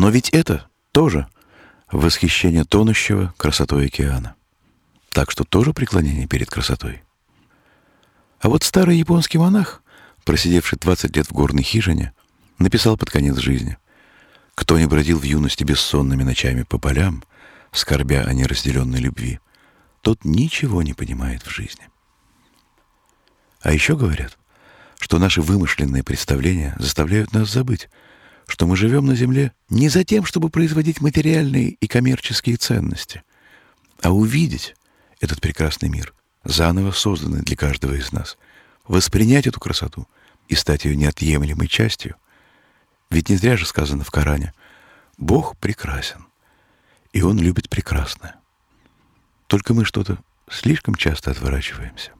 Но ведь это тоже восхищение тонущего красотой океана. Так что тоже преклонение перед красотой. А вот старый японский монах, просидевший 20 лет в горной хижине, написал под конец жизни: «Кто не бродил в юности бессонными ночами по полям, скорбя о неразделенной любви, тот ничего не понимает в жизни». А еще говорят, что наши вымышленные представления заставляют нас забыть, что мы живем на Земле не за тем, чтобы производить материальные и коммерческие ценности, а увидеть этот прекрасный мир, заново созданный для каждого из нас, воспринять эту красоту и стать ее неотъемлемой частью. Ведь не зря же сказано в Коране: «Бог прекрасен, и Он любит прекрасное». Только мы что-то слишком часто отворачиваемся.